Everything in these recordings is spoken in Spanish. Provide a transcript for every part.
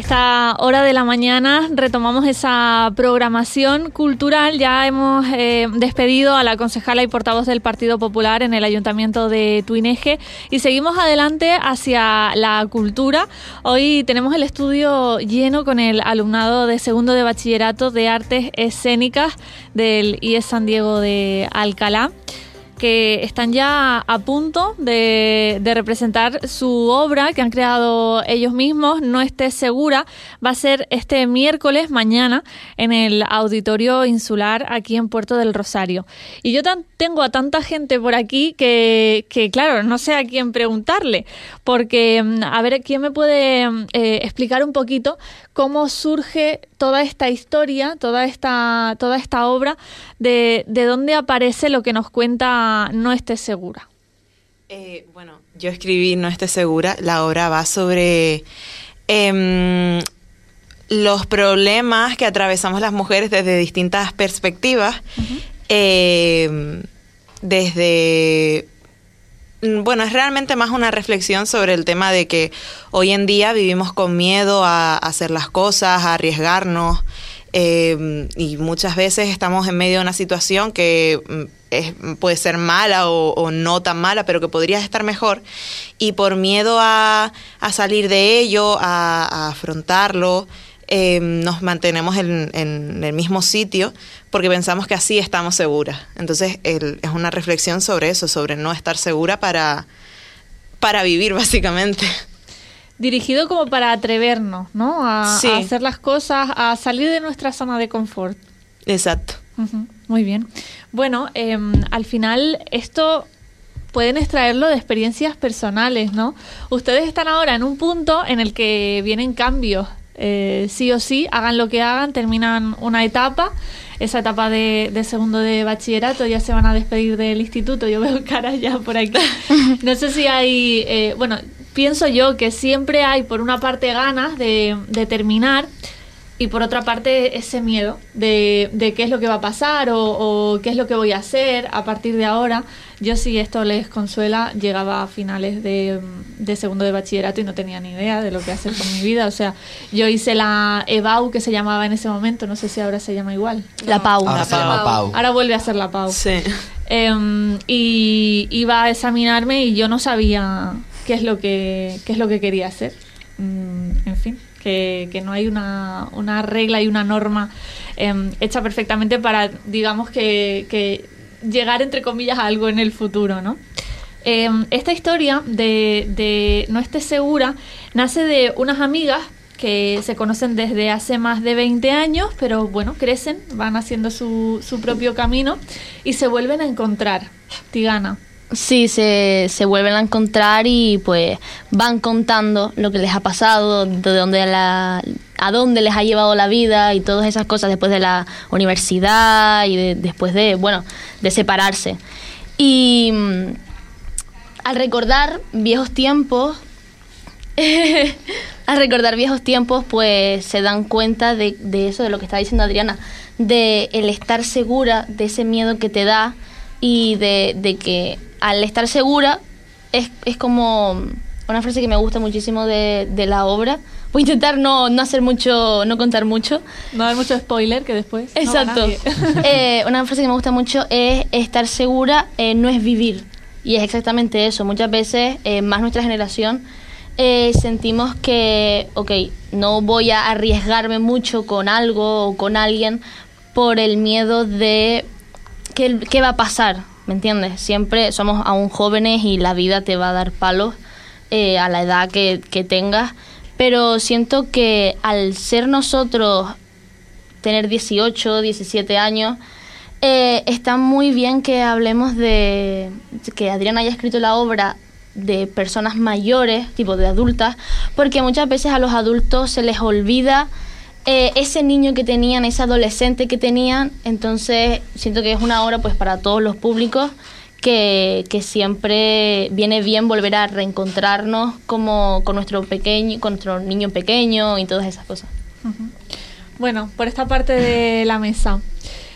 esta hora de la mañana retomamos esa programación cultural. Ya hemos despedido a la concejala y portavoz del Partido Popular en el Ayuntamiento de Tuineje y seguimos adelante hacia la cultura. Hoy tenemos el estudio lleno con el alumnado de segundo de bachillerato de artes escénicas del IES San Diego de Alcalá, que están ya a punto de representar su obra que han creado ellos mismos, No estés segura. Va a ser este miércoles, mañana, en el Auditorio Insular, aquí en Puerto del Rosario. Y yo tengo a tanta gente por aquí que, claro, no sé a quién preguntarle, porque, a ver, ¿quién me puede explicar un poquito cómo surge toda esta historia, toda esta obra, de dónde aparece lo que nos cuenta No estés segura? Bueno, yo escribí No estés segura. La obra va sobre los problemas que atravesamos las mujeres desde distintas perspectivas. Desde... Bueno, es realmente más una reflexión sobre el tema de que hoy en día vivimos con miedo a hacer las cosas, a arriesgarnos, y muchas veces estamos en medio de una situación que puede ser mala o no tan mala, pero que podría estar mejor, y por miedo a salir de ello, a afrontarlo, nos mantenemos en el mismo sitio porque pensamos que así estamos seguras. Entonces es una reflexión sobre eso, sobre no estar segura para vivir, básicamente. Dirigido como para atrevernos, ¿no? Sí. A hacer las cosas, a salir de nuestra zona de confort. Exacto. Muy bien. Bueno, al final esto pueden extraerlo de experiencias personales, ¿no? Ustedes están ahora en un punto en el que vienen cambios. Sí o sí, hagan lo que hagan, terminan una etapa, esa etapa de segundo de bachillerato, ya se van a despedir del instituto. Yo veo caras ya por aquí. No sé si hay... bueno, pienso yo que siempre hay, por una parte, ganas de terminar, y por otra parte ese miedo de qué es lo que va a pasar o qué es lo que voy a hacer a partir de ahora. Yo, si esto les consuela, llegaba a finales de segundo de bachillerato y no tenía ni idea de lo que hacer con mi vida. O sea, yo hice la EBAU, que se llamaba en ese momento, no sé si ahora se llama igual. La PAU. Ahora se llama PAU. Ahora vuelve a ser la PAU. Sí. Y iba a examinarme y yo no sabía qué es lo que quería hacer. En fin, que no hay una regla y una norma hecha perfectamente para, digamos, que llegar, entre comillas, a algo en el futuro, ¿no? Esta historia de No estés segura nace de unas amigas que se conocen desde hace más de 20 años, pero bueno, crecen, van haciendo su propio camino y se vuelven a encontrar. Tigana. Sí, se vuelven a encontrar y pues van contando lo que les ha pasado, a dónde les ha llevado la vida y todas esas cosas después de la universidad y después de separarse. Y al recordar viejos tiempos, pues se dan cuenta de eso, de lo que está diciendo Adriana, de el estar segura, de ese miedo que te da, y de que al estar segura es como una frase que me gusta muchísimo de la obra. Voy a intentar no hacer mucho, no contar mucho. No dar mucho spoiler, que después Exacto. Una frase que me gusta mucho es: estar segura no es vivir. Y es exactamente eso. Muchas veces, más nuestra generación, sentimos que, no voy a arriesgarme mucho con algo o con alguien por el miedo de qué va a pasar, ¿me entiendes? Siempre somos aún jóvenes y la vida te va a dar palos a la edad que tengas, pero siento que al ser nosotros, tener 18, 17 años, está muy bien que hablemos de que Adriana haya escrito la obra de personas mayores, tipo de adultas, porque muchas veces a los adultos se les olvida ese niño que tenían, ese adolescente que tenían. Entonces siento que es una obra pues para todos los públicos, que siempre viene bien volver a reencontrarnos como con nuestro niño pequeño y todas esas cosas. Bueno, por esta parte de la mesa,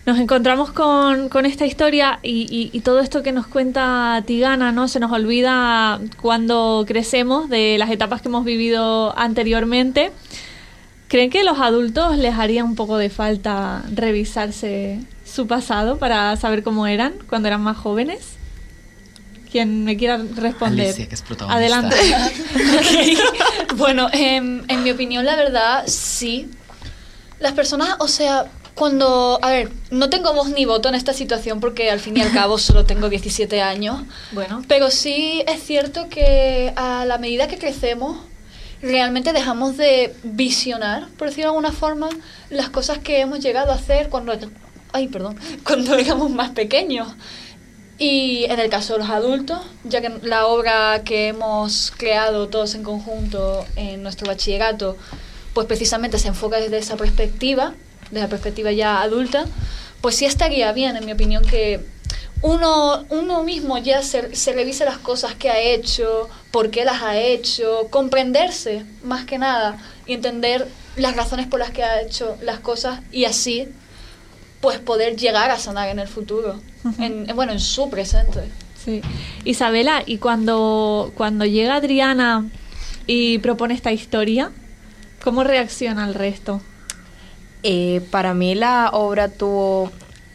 Nos encontramos con esta historia y todo esto que nos cuenta Tigana, ¿no? Se nos olvida cuando crecemos de las etapas que hemos vivido anteriormente. ¿Creen que a los adultos les haría un poco de falta revisarse su pasado para saber cómo eran cuando eran más jóvenes? Quien me quiera responder. Alicia, que es protagonista. Adelante. Okay. Bueno, en mi opinión, la verdad, sí. Las personas, o sea, cuando... A ver, no tengo voz ni voto en esta situación porque al fin y al cabo solo tengo 17 años. Bueno. Pero sí es cierto que a la medida que crecemos, realmente dejamos de visionar, por decirlo de alguna forma, las cosas que hemos llegado a hacer cuando éramos más pequeños. Y en el caso de los adultos, ya que la obra que hemos creado todos en conjunto en nuestro bachillerato, pues precisamente se enfoca desde esa perspectiva, desde la perspectiva ya adulta, pues sí estaría bien, en mi opinión, que uno mismo ya se revise las cosas que ha hecho, por qué las ha hecho, comprenderse más que nada y entender las razones por las que ha hecho las cosas y así pues poder llegar a sanar en el futuro, en su presente. Sí. Isabela, y cuando llega Adriana y propone esta historia, ¿cómo reacciona el resto? Para mí la obra tuvo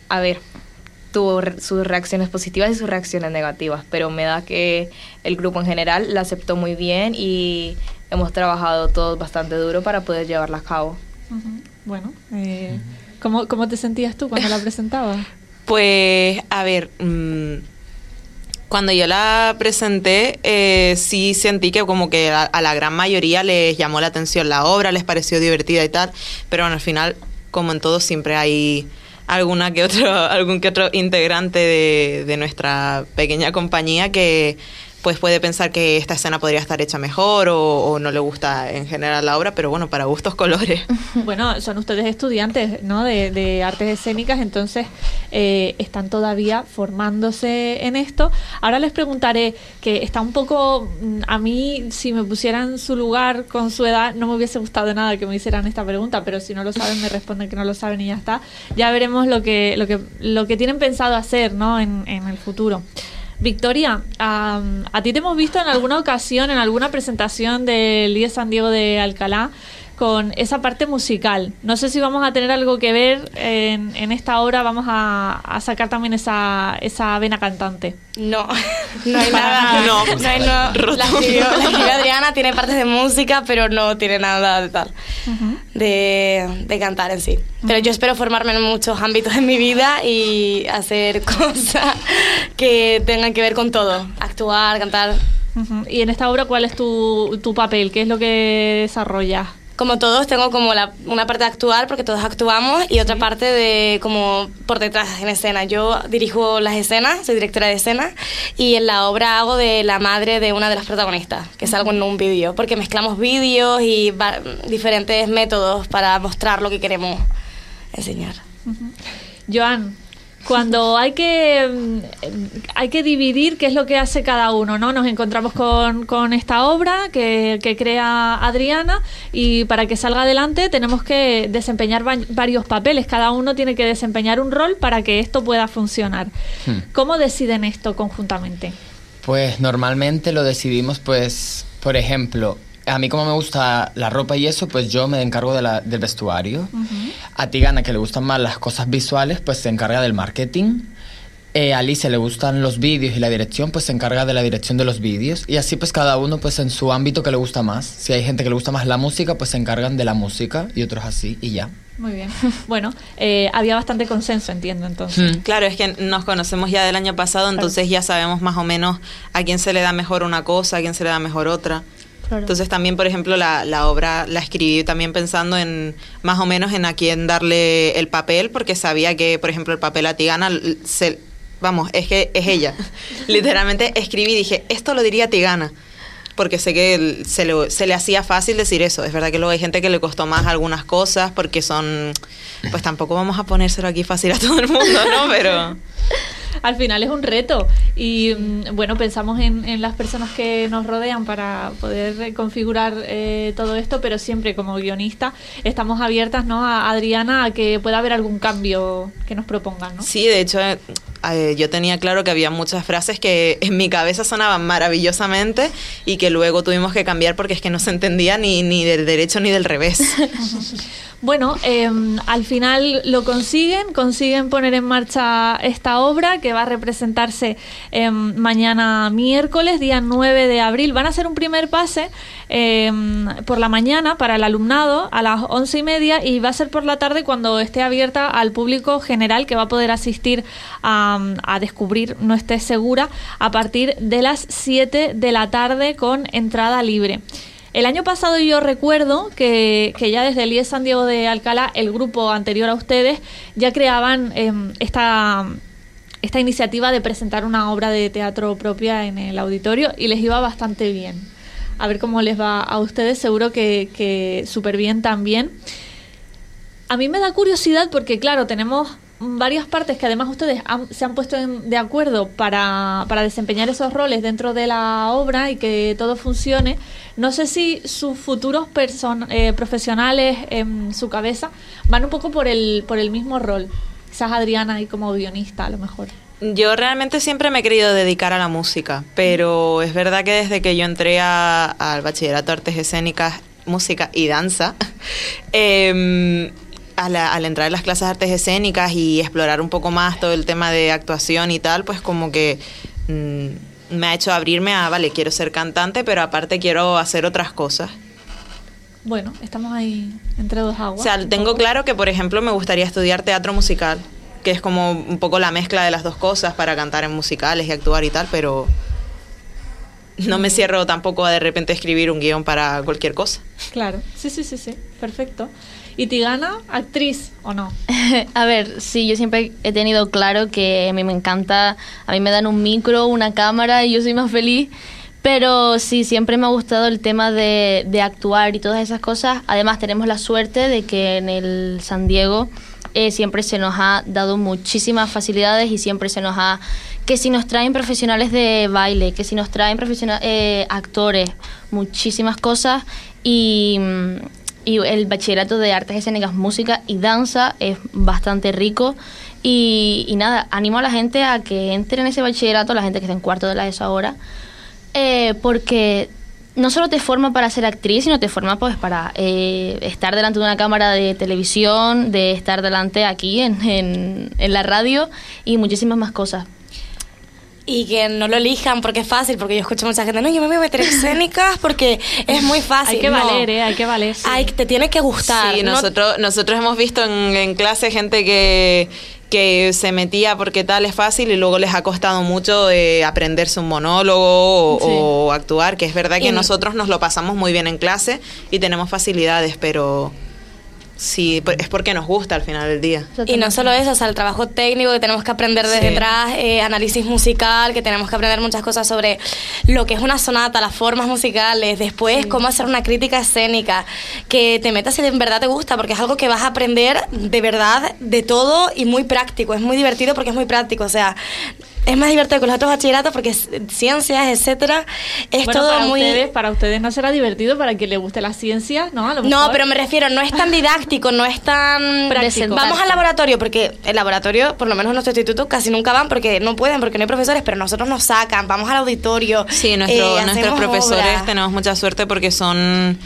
sus reacciones positivas y sus reacciones negativas, pero me da que el grupo en general la aceptó muy bien y hemos trabajado todos bastante duro para poder llevarla a cabo. Bueno, ¿cómo te sentías tú cuando la presentabas? Pues, a ver, cuando yo la presenté, sí sentí que como que a la gran mayoría les llamó la atención la obra, les pareció divertida y tal, pero bueno, al final, como en todo, siempre hay algún que otro integrante de nuestra pequeña compañía que pues puede pensar que esta escena podría estar hecha mejor o no le gusta en general la obra, pero bueno, para gustos colores. Bueno, son ustedes estudiantes, ¿no? de artes escénicas, entonces están todavía formándose en esto. Ahora les preguntaré, que está un poco, a mí, si me pusieran en su lugar con su edad, no me hubiese gustado nada que me hicieran esta pregunta, pero si no lo saben, me responden que no lo saben y ya está. Ya veremos lo que tienen pensado hacer, ¿no? en el futuro. Victoria, a ti te hemos visto en alguna ocasión, en alguna presentación del IES San Diego de Alcalá, con esa parte musical. No sé si vamos a tener algo que ver en esta obra, vamos a sacar también esa vena cantante. No hay nada. No. La escribió Adriana, tiene partes de música, pero no tiene nada de tal, de cantar en sí. Pero yo espero formarme en muchos ámbitos de mi vida y hacer cosas que tengan que ver con todo. Actuar, cantar. Y en esta obra, ¿cuál es tu papel? ¿Qué es lo que desarrollas? Como todos, tengo como una parte de actuar, porque todos actuamos, y otra parte de como por detrás en escena. Yo dirijo las escenas, soy directora de escena, y en la obra hago de la madre de una de las protagonistas, que salgo en un vídeo, porque mezclamos vídeos y diferentes métodos para mostrar lo que queremos enseñar. Joan, cuando hay que dividir qué es lo que hace cada uno, ¿no? Nos encontramos con esta obra que crea Adriana y para que salga adelante tenemos que desempeñar varios papeles. Cada uno tiene que desempeñar un rol para que esto pueda funcionar. ¿Cómo deciden esto conjuntamente? Pues normalmente lo decidimos, pues, por ejemplo, a mí como me gusta la ropa y eso, pues yo me encargo del vestuario. A Tigana, que le gustan más las cosas visuales, pues se encarga del marketing. A Alicia le gustan los vídeos y la dirección, pues se encarga de la dirección de los vídeos. Y así pues cada uno pues en su ámbito que le gusta más. Si hay gente que le gusta más la música, pues se encargan de la música y otros así y ya. Muy bien. Bueno, había bastante consenso, entiendo, entonces. Claro, es que nos conocemos ya del año pasado, entonces ya sabemos más o menos a quién se le da mejor una cosa, a quién se le da mejor otra. Claro. Entonces también, por ejemplo, la obra la escribí también pensando en más o menos en a quién darle el papel, porque sabía que, por ejemplo, el papel a Tigana, es que es ella. Literalmente escribí y dije, esto lo diría Tigana, porque sé que se le hacía fácil decir eso. Es verdad que luego hay gente que le costó más algunas cosas, porque son, pues tampoco vamos a ponérselo aquí fácil a todo el mundo, ¿no? Pero... al final es un reto. Y bueno, pensamos en las personas que nos rodean para poder configurar todo esto, pero siempre como guionista estamos abiertas, ¿no?, a Adriana, a que pueda haber algún cambio que nos propongan, ¿no? Sí, de hecho, yo tenía claro que había muchas frases que en mi cabeza sonaban maravillosamente y que luego tuvimos que cambiar porque es que no se entendía ni del derecho ni del revés. Bueno, al final lo consiguen poner en marcha esta obra que va a representarse mañana miércoles, día 9 de abril. Van a hacer un primer pase por la mañana para el alumnado a las 11:30 y va a ser por la tarde cuando esté abierta al público general, que va a poder asistir a descubrir No estés segura a partir de las 7 de la tarde con entrada libre. El año pasado yo recuerdo que ya desde el IES San Diego de Alcalá, el grupo anterior a ustedes, ya creaban esta iniciativa de presentar una obra de teatro propia en el auditorio y les iba bastante bien. A ver cómo les va a ustedes, seguro que súper bien también. A mí me da curiosidad porque, claro, tenemos varias partes que además ustedes se han puesto de acuerdo para desempeñar esos roles dentro de la obra y que todo funcione. No sé si sus futuros profesionales en su cabeza van un poco por el mismo rol. Quizás Adriana ahí como guionista, a lo mejor. Yo realmente siempre me he querido dedicar a la música, pero es verdad que desde que yo entré al bachillerato de artes escénicas, música y danza, al entrar en las clases de artes escénicas y explorar un poco más todo el tema de actuación y tal, pues como que me ha hecho abrirme a, vale, quiero ser cantante, pero aparte quiero hacer otras cosas. Bueno, estamos ahí entre dos aguas. O sea, tengo claro que, por ejemplo, me gustaría estudiar teatro musical, que es como un poco la mezcla de las dos cosas para cantar en musicales y actuar y tal, pero no me cierro tampoco a de repente escribir un guión para cualquier cosa. Claro, sí, perfecto. ¿Y Tigana, actriz o no? A ver, sí, yo siempre he tenido claro que a mí me encanta, a mí me dan un micro, una cámara y yo soy más feliz, pero sí, siempre me ha gustado el tema de actuar y todas esas cosas. Además tenemos la suerte de que en el San Diego siempre se nos ha dado muchísimas facilidades y siempre se nos ha... que si nos traen profesionales de baile, que si nos traen actores, muchísimas cosas y el bachillerato de artes escénicas, música y danza es bastante rico y nada, animo a la gente a que entre en ese bachillerato, la gente que está en cuarto de la ESO ahora, porque no solo te forma para ser actriz, sino te forma pues para estar delante de una cámara de televisión, de estar delante aquí en la radio y muchísimas más cosas. Y que no lo elijan porque es fácil, porque yo escucho mucha gente, no, yo me voy a meter escénicas porque es muy fácil. Hay que valer, hay que valer. Sí. Te tiene que gustar. Sí, nosotros hemos visto en clase gente que se metía porque tal es fácil y luego les ha costado mucho aprenderse un monólogo o actuar, que es verdad que nosotros nos lo pasamos muy bien en clase y tenemos facilidades, pero... sí, es porque nos gusta al final del día. Y no solo eso, o sea, el trabajo técnico que tenemos que aprender desde atrás, análisis musical, que tenemos que aprender muchas cosas sobre lo que es una sonata, las formas musicales, después cómo hacer una crítica escénica, que te metas si en verdad te gusta, porque es algo que vas a aprender de verdad de todo y muy práctico, es muy divertido porque es muy práctico, o sea... es más divertido que los otros bachilleratos porque ciencias, etcétera, es bueno, todo para ustedes no será divertido, para quien le guste las ciencias, ¿no? No, pero me refiero, no es tan didáctico, no es tan práctico. Vamos al laboratorio, porque el laboratorio, por lo menos en nuestro instituto, casi nunca van porque no pueden, porque no hay profesores, pero nosotros nos sacan, vamos al auditorio. Sí, nuestros profesores obras. Tenemos mucha suerte porque son...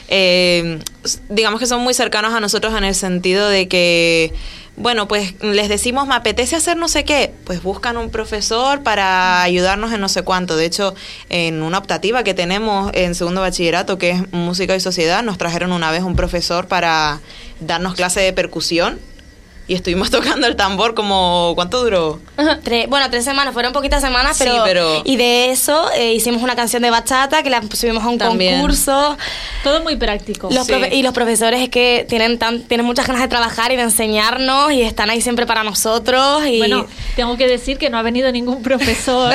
digamos que son muy cercanos a nosotros en el sentido de que, bueno, pues les decimos, me apetece hacer no sé qué, pues buscan un profesor para ayudarnos en no sé cuánto. De hecho, en una optativa que tenemos en segundo bachillerato, que es música y sociedad, nos trajeron una vez un profesor para darnos clase de percusión. Y estuvimos tocando el tambor como... ¿cuánto duró? 3 semanas, fueron poquitas semanas, pero... Y de eso hicimos una canción de bachata que la subimos a un concurso. Todo muy práctico. Y los profesores es que tienen muchas ganas de trabajar y de enseñarnos y están ahí siempre para nosotros. Y... bueno, tengo que decir que no ha venido ningún profesor.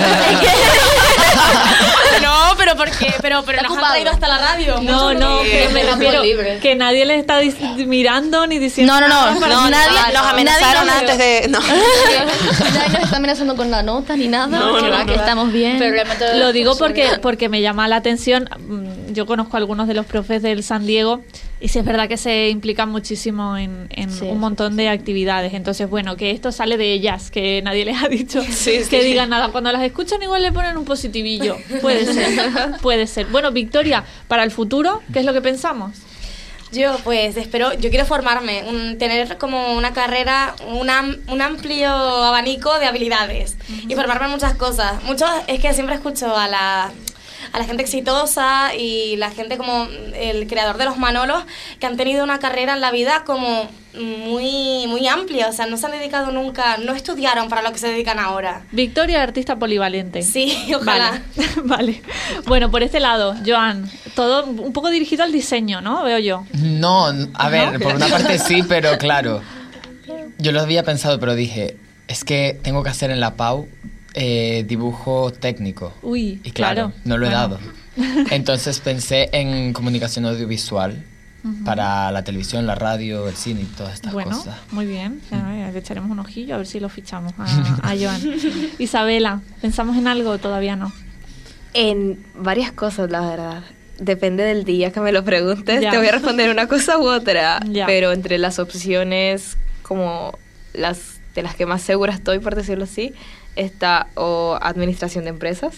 No, pero porque pero nos han traído hasta la radio. No, pero me refiero que nadie les está mirando ni diciendo no, Nos amenazaron antes de... No. Nadie nos está amenazando con la nota ni nada. Que estamos bien. Pero realmente Lo digo porque me llama la atención. Yo conozco a algunos de los profes del San Diego y sí es verdad que se implican muchísimo en un montón de actividades. Entonces, bueno, que esto sale de ellas, que nadie les ha dicho que digan nada. Cuando las escuchan igual le ponen un positivillo. Puede ser, puede ser. Bueno, Victoria, para el futuro, ¿qué es lo que pensamos? Yo pues yo quiero formarme, tener como una carrera, un amplio abanico de habilidades y formarme en muchas cosas. Es que siempre escucho a la gente exitosa y la gente como el creador de los Manolos que han tenido una carrera en la vida como muy, muy amplia, o sea, no se han dedicado nunca, no estudiaron para lo que se dedican ahora. Victoria, artista polivalente. Sí, ojalá. Vale. Bueno, por este lado, Joan, todo un poco dirigido al diseño, ¿no? Veo yo. No, a ver, por una parte sí, pero claro, yo lo había pensado, pero dije, es que tengo que hacer en la PAU dibujo técnico. Uy, y claro, no lo he dado. Entonces pensé en comunicación audiovisual para la televisión, la radio, el cine y todas estas cosas. Bueno, muy bien. Le echaremos un ojillo a ver si lo fichamos a Joan. Isabela, ¿pensamos en algo o todavía no? En varias cosas, la verdad. Depende del día que me lo preguntes. Ya. Te voy a responder una cosa u otra. Ya. Pero entre las opciones, como de las que más segura estoy, por decirlo así, está o administración de empresas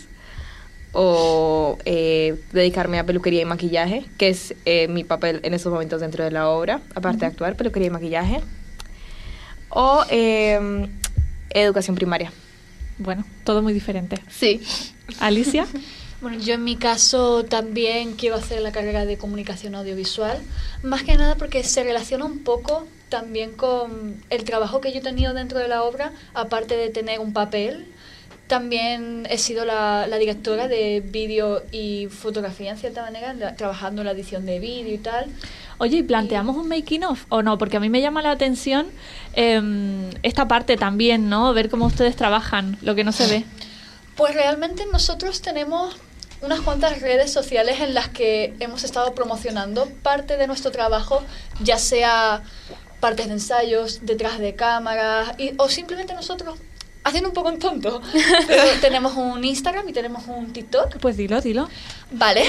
o dedicarme a peluquería y maquillaje, que es mi papel en esos momentos dentro de la obra, aparte de actuar, peluquería y maquillaje, o educación primaria. Bueno, todo muy diferente. Sí. Alicia. Bueno, yo en mi caso también quiero hacer la carrera de comunicación audiovisual, más que nada porque se relaciona un poco también con el trabajo que yo he tenido dentro de la obra, aparte de tener un papel. También he sido la directora de vídeo y fotografía, en cierta manera, trabajando en la edición de vídeo y tal. Oye, ¿y planteamos un making of o no? Porque a mí me llama la atención esta parte también, ¿no? Ver cómo ustedes trabajan, lo que no se ve. Pues realmente nosotros tenemos unas cuantas redes sociales en las que hemos estado promocionando parte de nuestro trabajo, ya sea partes de ensayos, detrás de cámaras, o simplemente nosotros haciendo un poco en tonto. Pero tenemos un Instagram y tenemos un TikTok. Pues dilo. Vale.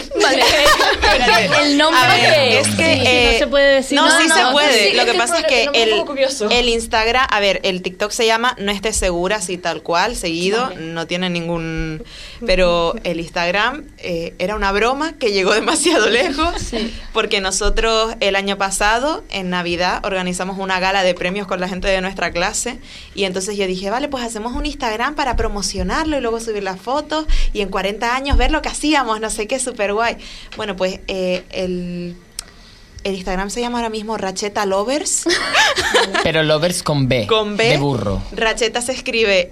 El nombre es que no se puede decir. No, sí se puede. sí, Lo que pasa es que un poco curioso. el Instagram, a ver, el TikTok se llama No estés segura, así tal cual, seguido, Vale. no tiene ningún... Pero el Instagram era una broma que llegó demasiado lejos, porque nosotros el año pasado, en Navidad, organizamos una gala de premios con la gente de nuestra clase, y entonces yo dije, vale, pues hacemos un Instagram para promocionarlo y luego subir las fotos, y en 40 años ver lo que hacíamos, no sé qué, súper guay. Bueno, pues el Instagram se llama ahora mismo Racheta Lovers. Pero Lovers con B. Con B. De burro. Racheta se escribe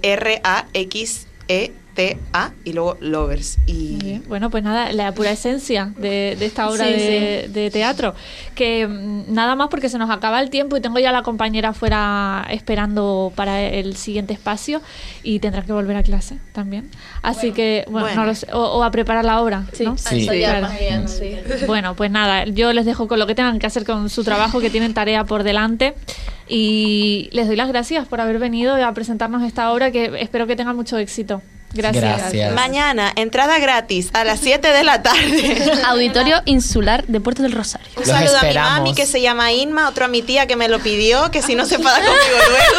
RAXETA y luego Lovers. Y Muy bien. Bueno, pues nada, la pura esencia de esta obra Sí, de teatro. Que nada más porque se nos acaba el tiempo y tengo ya a la compañera afuera esperando para el siguiente espacio y tendrá que volver a clase también. Así que, bueno, no lo sé, o a preparar la obra, ¿no? Sí. Claro. Sí. Bueno, pues nada, yo les dejo con lo que tengan que hacer con su trabajo, que tienen tarea por delante. Y les doy las gracias por haber venido a presentarnos esta obra, que espero que tenga mucho éxito. Gracias. mañana, entrada gratis a las 7 de la tarde. Auditorio Insular de Puerto del Rosario. Un Los saludo a mi esperamos. mami que se llama Inma, otro a mi tía que me lo pidió, que si no se enfada conmigo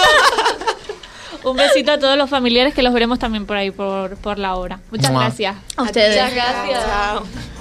luego. Un besito a todos los familiares que los veremos también por ahí, por la obra. Muchas Mua. gracias. A ustedes. Muchas gracias. Chao.